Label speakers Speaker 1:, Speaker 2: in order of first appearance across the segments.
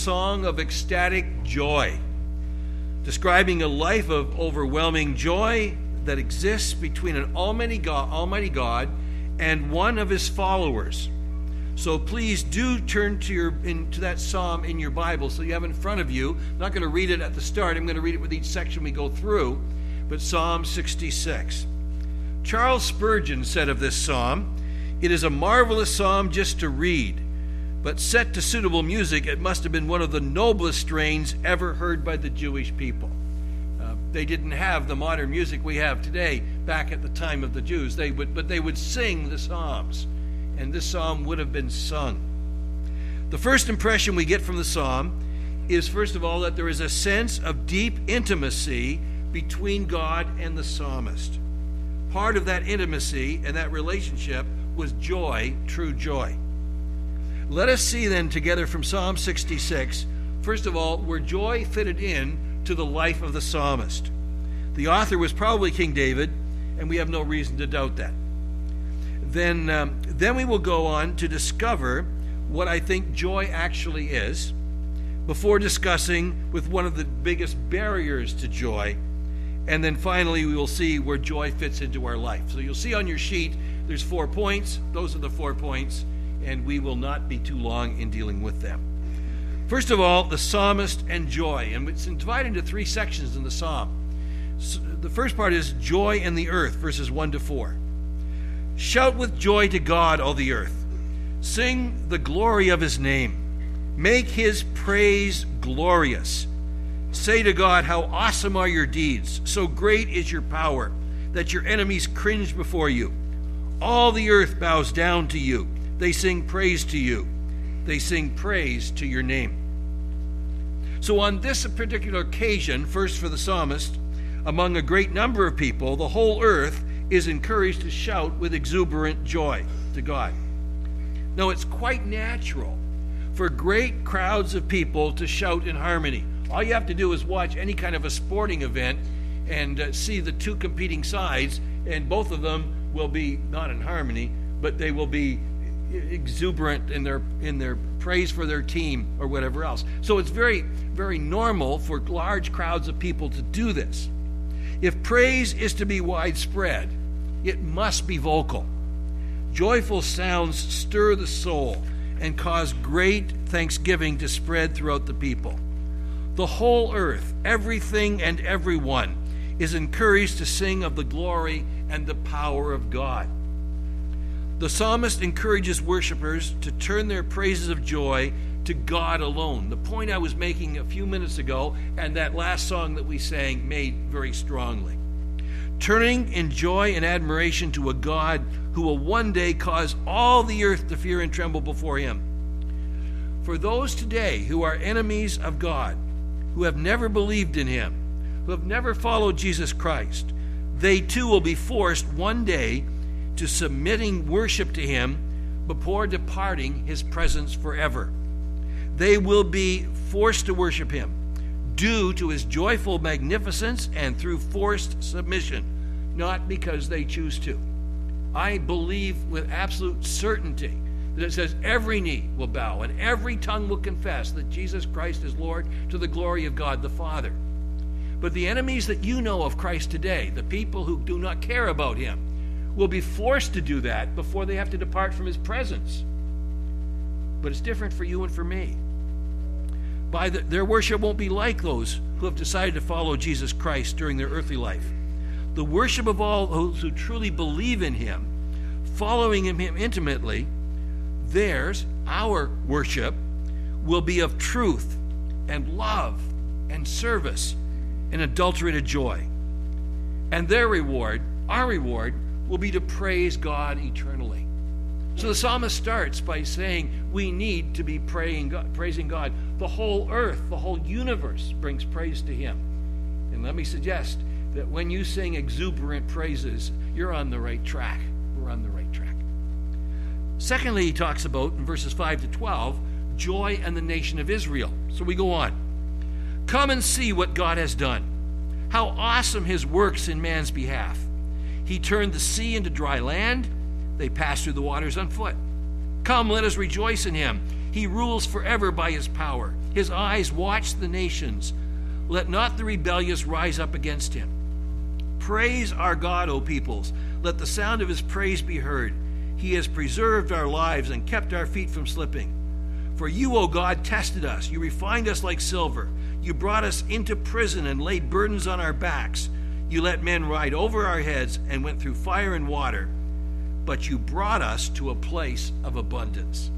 Speaker 1: song of ecstatic joy, describing a life of overwhelming joy that exists between an almighty God and one of his followers. So please do turn to that psalm in your Bible so you have it in front of you. I'm not going to read it at the start. I'm going to read it with each section we go through. But Psalm 66. Charles Spurgeon said of this psalm, "It is a marvelous psalm just to read, but set to suitable music, it must have been one of the noblest strains ever heard by the Jewish people." They didn't have the modern music we have today back at the time of the Jews. But they would sing the psalms, and this psalm would have been sung. The first impression we get from the psalm is, first of all, that there is a sense of deep intimacy between God and the psalmist. Part of that intimacy and that relationship was joy, true joy. Let us see then together from Psalm 66, first of all, where joy fitted in to the life of the psalmist. The author was probably King David, and we have no reason to doubt that. Then we will go on to discover what I think joy actually is, before discussing with one of the biggest barriers to joy. And then finally we will see where joy fits into our life. So you'll see on your sheet there's 4 points. Those are the 4 points, and we will not be too long in dealing with them. First of all, the psalmist and joy. And it's divided into 3 sections in the psalm. So the first part is joy in the earth, verses 1 to 4. Shout with joy to God, all the earth. Sing the glory of his name. Make his praise glorious. Say to God, how awesome are your deeds. So great is your power that your enemies cringe before you. All the earth bows down to you. They sing praise to you. They sing praise to your name. So on this particular occasion, first for the psalmist, among a great number of people, the whole earth is encouraged to shout with exuberant joy to God. Now, it's quite natural for great crowds of people to shout in harmony. All you have to do is watch any kind of a sporting event and see the 2 competing sides, and both of them will be not in harmony, but they will be exuberant in their praise for their team or whatever else. So it's very, very normal for large crowds of people to do this. If praise is to be widespread, it must be vocal. Joyful sounds stir the soul and cause great thanksgiving to spread throughout the people. The whole earth, everything and everyone, is encouraged to sing of the glory and the power of God. The psalmist encourages worshipers to turn their praises of joy to God alone. The point I was making a few minutes ago, and that last song that we sang made very strongly. Turning in joy and admiration to a God who will one day cause all the earth to fear and tremble before him. For those today who are enemies of God, who have never believed in him, who have never followed Jesus Christ, they too will be forced one day to submitting worship to him before departing his presence forever. They will be forced to worship him due to his joyful magnificence and through forced submission, not because they choose to. I believe with absolute certainty that it says every knee will bow and every tongue will confess that Jesus Christ is Lord to the glory of God the Father. But the enemies that you know of Christ today, the people who do not care about him, will be forced to do that before they have to depart from his presence. But it's different for you and for me. Their worship won't be like those who have decided to follow Jesus Christ during their earthly life. The worship of all those who truly believe in him, following him intimately, theirs, our worship, will be of truth and love and service and adulterated joy. And their reward, our reward, will be to praise God eternally. So the psalmist starts by saying we need to be praising God. The whole earth, the whole universe brings praise to him. And let me suggest that when you sing exuberant praises, you're on the right track. We're on the right track. Secondly, he talks about, in verses 5 to 12, joy and the nation of Israel. So we go on. Come and see what God has done. How awesome his works in man's behalf. He turned the sea into dry land. They passed through the waters on foot. Come, let us rejoice in him. He rules forever by his power. His eyes watch the nations. Let not the rebellious rise up against him. Praise our God, O peoples. Let the sound of his praise be heard. He has preserved our lives and kept our feet from slipping. For you, O God, tested us. You refined us like silver. You brought us into prison and laid burdens on our backs. You let men ride over our heads and went through fire and water. But you brought us to a place of abundance.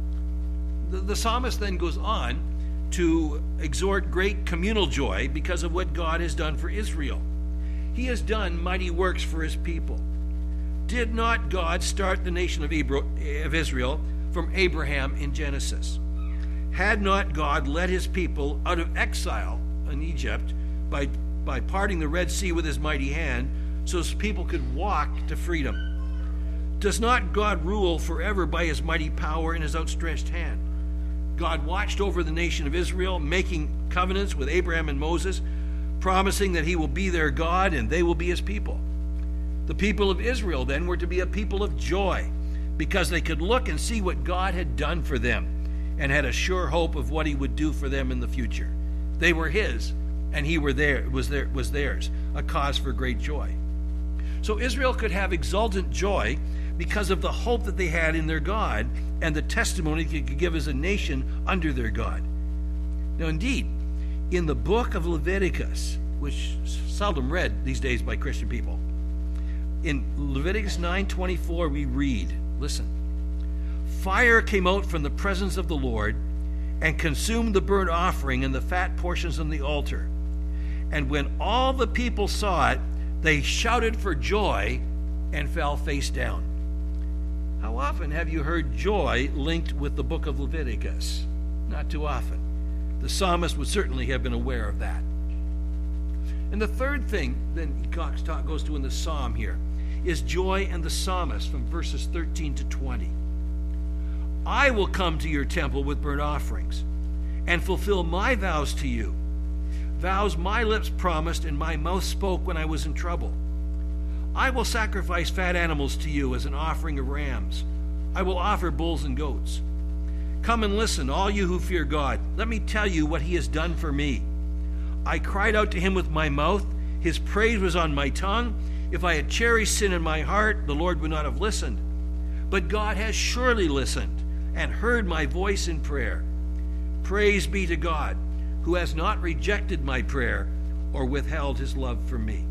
Speaker 1: The psalmist then goes on to exhort great communal joy because of what God has done for Israel. He has done mighty works for his people. Did not God start the nation of Israel from Abraham in Genesis? Had not God led his people out of exile in Egypt by parting the Red Sea with his mighty hand so his people could walk to freedom? Does not God rule forever by his mighty power and his outstretched hand? God watched over the nation of Israel, making covenants with Abraham and Moses, promising that he will be their God and they will be his people. The people of Israel then were to be a people of joy because they could look and see what God had done for them and had a sure hope of what he would do for them in the future. They were his, and he was theirs, a cause for great joy. So Israel could have exultant joy because of the hope that they had in their God and the testimony they could give as a nation under their God. Now, indeed, in the book of Leviticus, which is seldom read these days by Christian people, in Leviticus 9:24 we read, listen, fire came out from the presence of the Lord and consumed the burnt offering and the fat portions on the altar. And when all the people saw it, they shouted for joy and fell face down. How often have you heard joy linked with the book of Leviticus? Not too often. The psalmist would certainly have been aware of that. And the third thing then goes to in the psalm here is joy and the psalmist from verses 13 to 20. I will come to your temple with burnt offerings and fulfill my vows to you, vows my lips promised and my mouth spoke when I was in trouble. I will sacrifice fat animals to you as an offering of rams. I will offer bulls and goats. Come and listen, all you who fear God. Let me tell you what he has done for me. I cried out to him with my mouth. His praise was on my tongue. If I had cherished sin in my heart, the Lord would not have listened. But God has surely listened and heard my voice in prayer. Praise be to God, who has not rejected my prayer or withheld his love from me.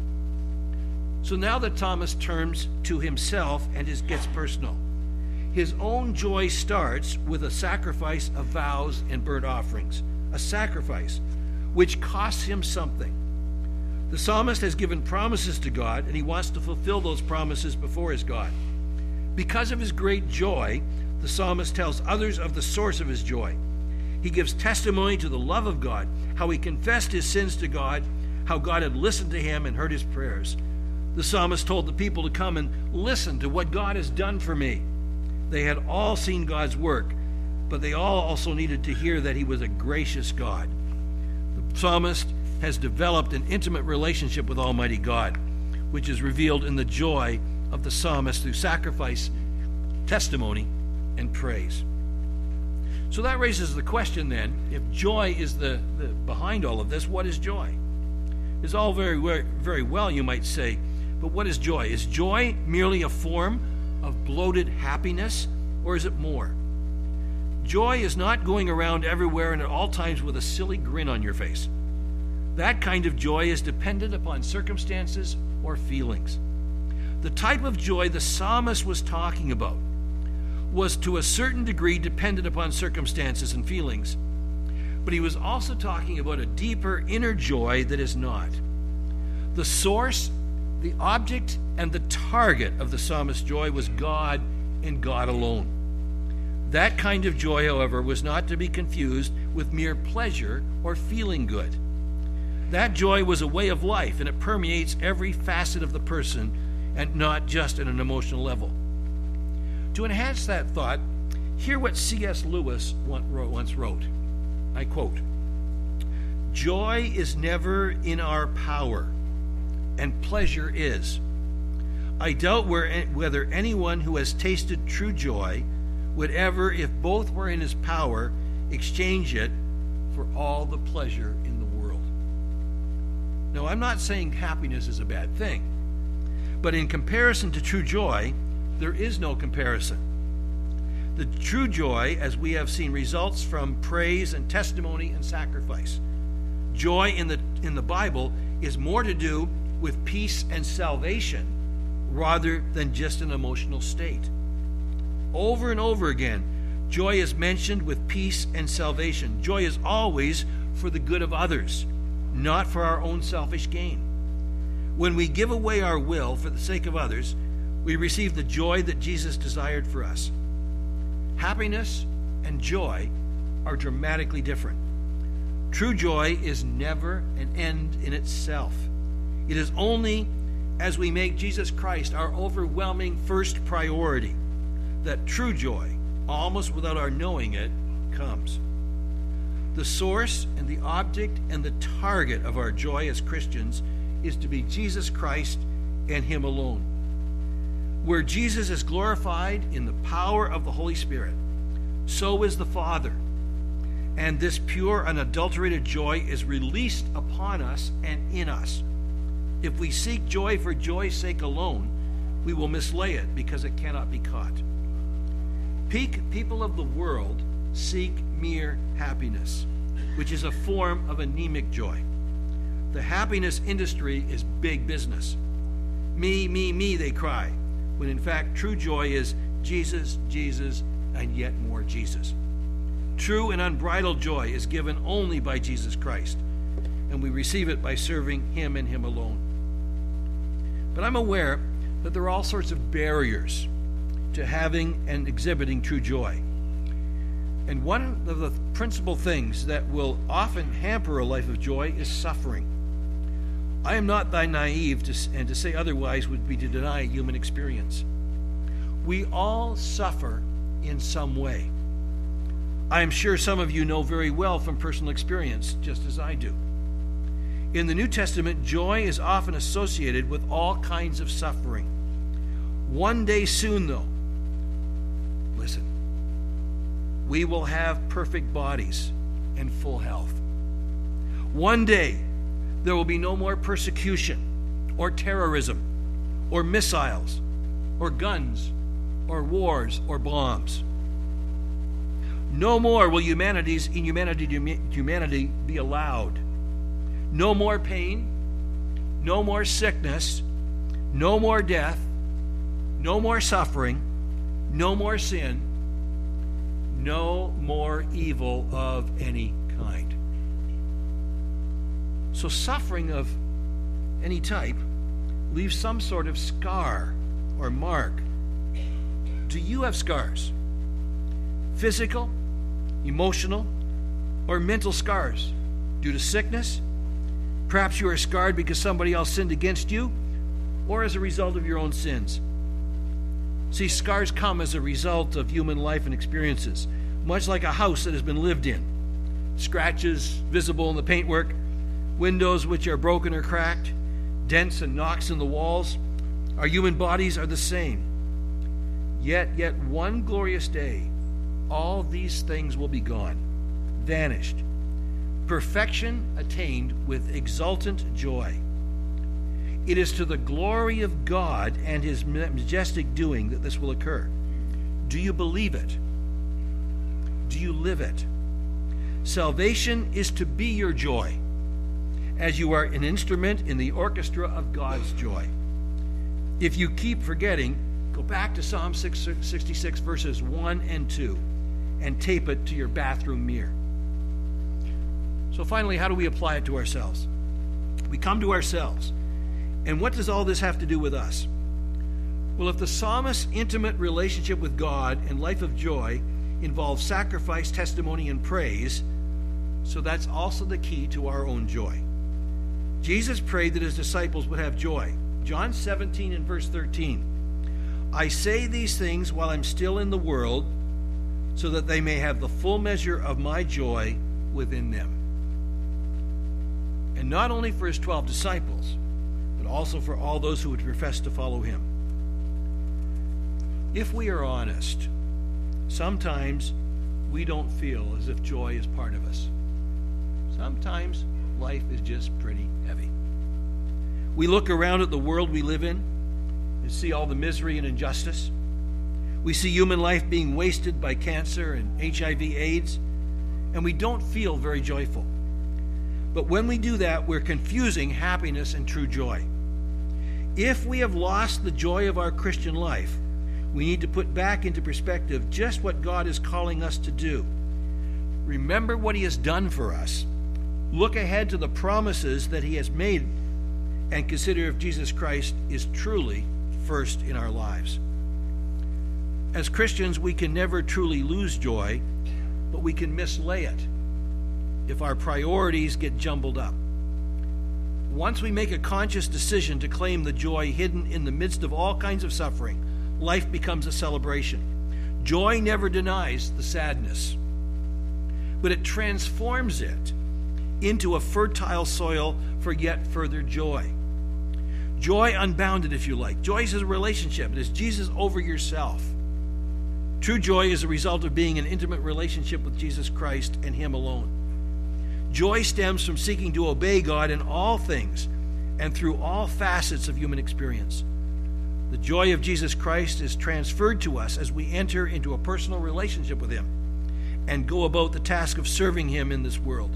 Speaker 1: So now the psalmist turns to himself and gets personal. His own joy starts with a sacrifice of vows and burnt offerings, a sacrifice which costs him something. The psalmist has given promises to God, and he wants to fulfill those promises before his God. Because of his great joy, the psalmist tells others of the source of his joy. He gives testimony to the love of God, how he confessed his sins to God, how God had listened to him and heard his prayers. The psalmist told the people to come and listen to what God has done for me. They had all seen God's work, but they all also needed to hear that he was a gracious God. The psalmist has developed an intimate relationship with Almighty God, which is revealed in the joy of the psalmist through sacrifice, testimony, and praise. So that raises the question then, if joy is the behind all of this, what is joy? It's all very well, you might say, but what is joy? Is joy merely a form of bloated happiness, or is it more? Joy is not going around everywhere and at all times with a silly grin on your face. That kind of joy is dependent upon circumstances or feelings. The type of joy the psalmist was talking about was to a certain degree dependent upon circumstances and feelings, but he was also talking about a deeper inner joy that is not. The source, the object, and the target of the psalmist's joy was God and God alone. That kind of joy, however, was not to be confused with mere pleasure or feeling good. That joy was a way of life, and it permeates every facet of the person and not just at an emotional level. To enhance that thought, hear what C.S. Lewis once wrote. I quote, "Joy is never in our power, and pleasure is. I doubt whether anyone who has tasted true joy would ever, if both were in his power, exchange it for all the pleasure in the world. Now, I'm not saying happiness is a bad thing, but in comparison to true joy, there is no comparison. The true joy, as we have seen, results from praise and testimony and sacrifice. Joy in the Bible is more to do with peace and salvation rather than just an emotional state. Over and over again, joy is mentioned with peace and salvation. Joy is always for the good of others, not for our own selfish gain. When we give away our will for the sake of others, we receive the joy that Jesus desired for us. Happiness and joy are dramatically different. True joy is never an end in itself. It is only as we make Jesus Christ our overwhelming first priority that true joy, almost without our knowing it, comes. The source and the object and the target of our joy as Christians is to be Jesus Christ and Him alone. Where Jesus is glorified in the power of the Holy Spirit, so is the Father. And this pure, unadulterated joy is released upon us and in us. If we seek joy for joy's sake alone, we will mislay it because it cannot be caught. People of the world seek mere happiness, which is a form of anemic joy. The happiness industry is big business. Me, me, me, they cry, when in fact true joy is Jesus, Jesus, and yet more Jesus. True and unbridled joy is given only by Jesus Christ, and we receive it by serving Him and Him alone. But I'm aware that there are all sorts of barriers to having and exhibiting true joy. And one of the principal things that will often hamper a life of joy is suffering. I am not that naive, and to say otherwise would be to deny human experience. We all suffer in some way. I am sure some of you know very well from personal experience, just as I do. In the New Testament, joy is often associated with all kinds of suffering. One day soon, though, listen, we will have perfect bodies and full health. One day, there will be no more persecution or terrorism or missiles or guns or wars or bombs. No more will humanity be allowed. No more pain, no more sickness, no more death, no more suffering, no more sin, no more evil of any kind. So suffering of any type leaves some sort of scar or mark. Do you have scars? Physical, emotional, or mental scars due to sickness? Perhaps you are scarred because somebody else sinned against you, or as a result of your own sins. See, scars come as a result of human life and experiences, much like a house that has been lived in. Scratches visible in the paintwork, windows which are broken or cracked, dents and knocks in the walls. Our human bodies are the same. Yet one glorious day, all these things will be gone, vanished. Perfection attained with exultant joy. It is to the glory of God and His majestic doing that this will occur. Do you believe it? Do you live it? Salvation is to be your joy, as you are an instrument in the orchestra of God's joy. If you keep forgetting, go back to Psalm 66 verses 1 and 2 and tape it to your bathroom mirror. So finally, how do we apply it to ourselves? We come to ourselves. And what does all this have to do with us? Well, if the psalmist's intimate relationship with God and life of joy involves sacrifice, testimony, and praise, so that's also the key to our own joy. Jesus prayed that His disciples would have joy. John 17 and verse 13. I say these things while I'm still in the world, so that they may have the full measure of my joy within them. And not only for His 12 disciples, but also for all those who would profess to follow Him. If we are honest, sometimes we don't feel as if joy is part of us. sometimes life is just pretty heavy. We look around at the world we live in and see all the misery and injustice. We see human life being wasted by cancer and HIV/AIDS, and we don't feel very joyful. But when we do that, we're confusing happiness and true joy. If we have lost the joy of our Christian life, we need to put back into perspective just what God is calling us to do. Remember what He has done for us. Look ahead to the promises that He has made, and consider if Jesus Christ is truly first in our lives. As Christians, we can never truly lose joy, but we can mislay it if our priorities get jumbled up. Once we make a conscious decision to claim the joy hidden in the midst of all kinds of suffering, life becomes a celebration. Joy never denies the sadness, but it transforms it into a fertile soil for yet further joy. Joy unbounded, if you like. Joy is a relationship. It is Jesus over yourself. True joy is a result of being in an intimate relationship with Jesus Christ and Him alone. Joy stems from seeking to obey God in all things and through all facets of human experience. The joy of Jesus Christ is transferred to us as we enter into a personal relationship with Him and go about the task of serving Him in this world.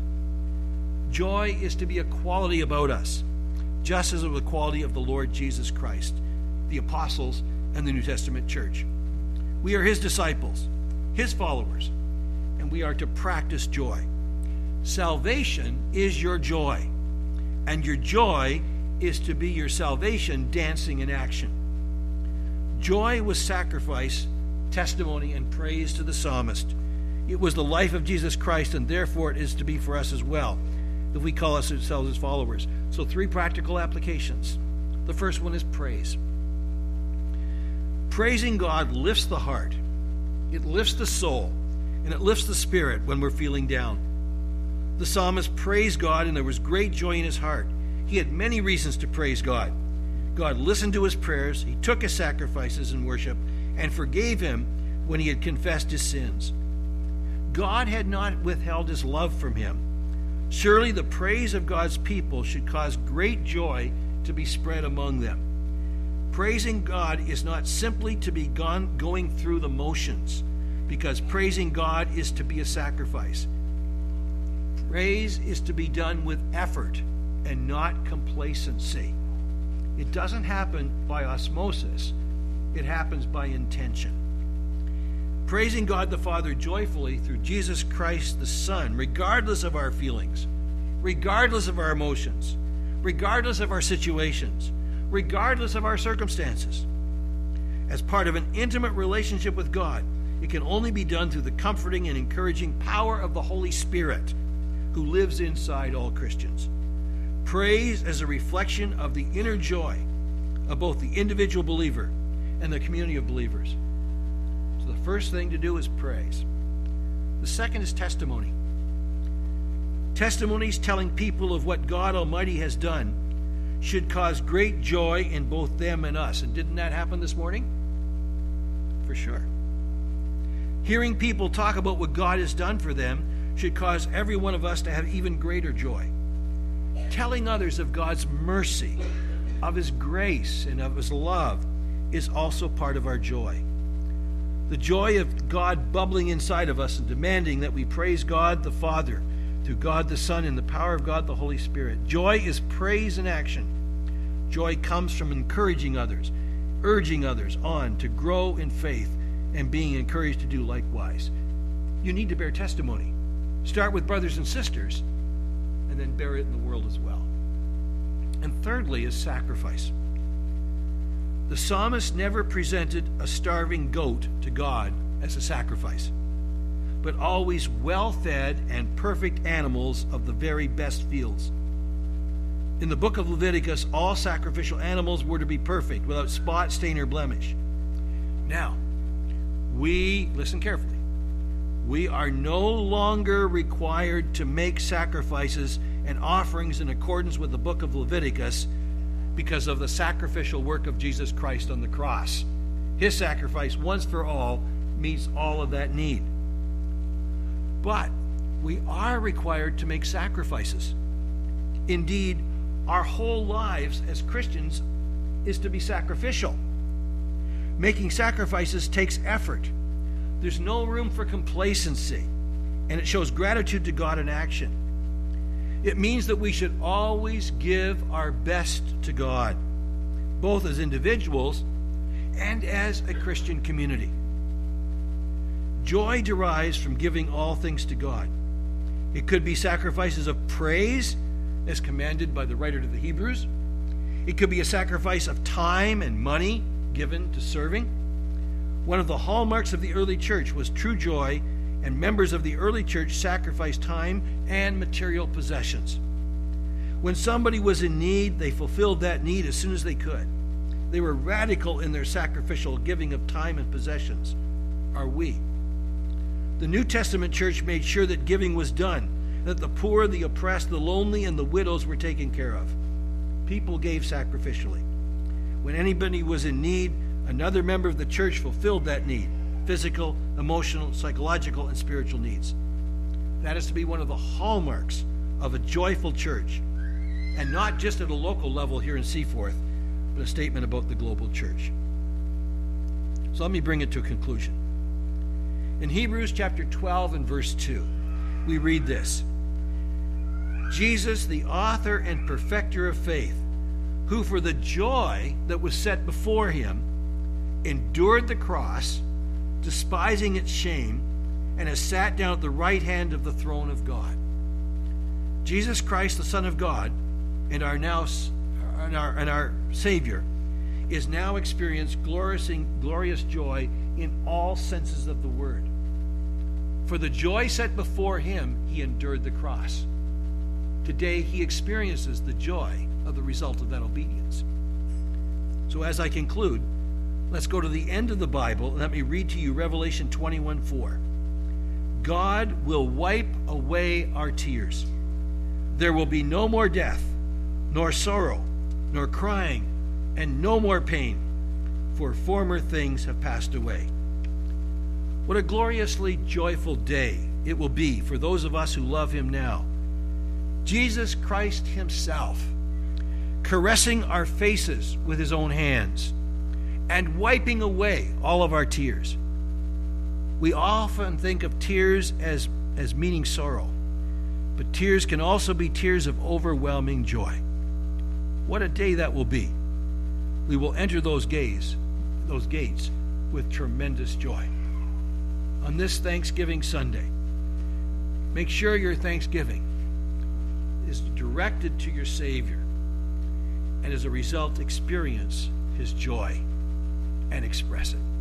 Speaker 1: Joy is to be a quality about us, just as it was the quality of the Lord Jesus Christ, the apostles, and the New Testament church. We are His disciples, His followers, and we are to practice joy. Salvation is your joy, and your joy is to be your salvation dancing in action. Joy was sacrifice, testimony, and praise to the psalmist. It was the life of Jesus Christ, and therefore it is to be for us as well, if we call ourselves His followers. So 3 practical applications. The first one is praise. Praising God lifts the heart, it lifts the soul, and it lifts the spirit when we're feeling down. The psalmist praised God, and there was great joy in his heart. He had many reasons to praise God. God listened to his prayers, He took his sacrifices in worship, and forgave him when he had confessed his sins. God had not withheld His love from him. Surely the praise of God's people should cause great joy to be spread among them. Praising God is not simply to be going through the motions, because praising God is to be a sacrifice. Praise is to be done with effort and not complacency. It doesn't happen by osmosis. It happens by intention. Praising God the Father joyfully through Jesus Christ the Son, regardless of our feelings, regardless of our emotions, regardless of our situations, regardless of our circumstances. As part of an intimate relationship with God, it can only be done through the comforting and encouraging power of the Holy Spirit, who lives inside all Christians. Praise as a reflection of the inner joy of both the individual believer and the community of believers. So the first thing to do is praise. The second is testimony. Testimonies telling people of what God Almighty has done should cause great joy in both them and us. And didn't that happen this morning? For sure. Hearing people talk about what God has done for them should cause every one of us to have even greater joy. Telling others of God's mercy, of His grace, and of His love is also part of our joy. The joy of God bubbling inside of us and demanding that we praise God the Father through God the Son and the power of God the Holy Spirit. Joy is praise in action. Joy comes from encouraging others, urging others on to grow in faith, and being encouraged to do likewise. You need to bear testimony. Start with brothers and sisters, and then bear it in the world as well. And thirdly is sacrifice. The psalmist never presented a starving goat to God as a sacrifice, but always well-fed and perfect animals of the very best fields. In the book of Leviticus, all sacrificial animals were to be perfect, without spot, stain, or blemish. Now, listen carefully, we are no longer required to make sacrifices and offerings in accordance with the book of Leviticus because of the sacrificial work of Jesus Christ on the cross. His sacrifice, once for all, meets all of that need. But we are required to make sacrifices. Indeed, our whole lives as Christians is to be sacrificial. Making sacrifices takes effort. There's no room for complacency, and it shows gratitude to God in action. It means that we should always give our best to God, both as individuals and as a Christian community. Joy derives from giving all things to God. It could be sacrifices of praise, as commanded by the writer to the Hebrews. It could be a sacrifice of time and money given to serving. One of the hallmarks of the early church was true joy, and members of the early church sacrificed time and material possessions. When somebody was in need, they fulfilled that need as soon as they could. They were radical in their sacrificial giving of time and possessions. Are we? The New Testament church made sure that giving was done, that the poor, the oppressed, the lonely, and the widows were taken care of. People gave sacrificially. When anybody was in need, another member of the church fulfilled that need: physical, emotional, psychological, and spiritual needs. That is to be one of the hallmarks of a joyful church, and not just at a local level here in Seaforth, but a statement about the global church. So let me bring it to a conclusion. In Hebrews chapter 12 and verse 2, we read this: Jesus, the author and perfecter of faith, who for the joy that was set before him endured the cross, despising its shame, and has sat down at the right hand of the throne of God. Jesus Christ, the Son of God, and our Savior, is now experiencing glorious joy in all senses of the word. For the joy set before him, he endured the cross. Today, he experiences the joy of the result of that obedience. So as I conclude, let's go to the end of the Bible and let me read to you Revelation 21:4. God will wipe away our tears. There will be no more death, nor sorrow, nor crying, and no more pain, for former things have passed away. What a gloriously joyful day it will be for those of us who love him now. Jesus Christ himself, caressing our faces with his own hands and wiping away all of our tears. We often think of tears as meaning sorrow, but tears can also be tears of overwhelming joy. What a day that will be. We will enter those gates with tremendous joy. On this Thanksgiving Sunday, make sure your thanksgiving is directed to your Savior, and as a result, experience his joy and express it.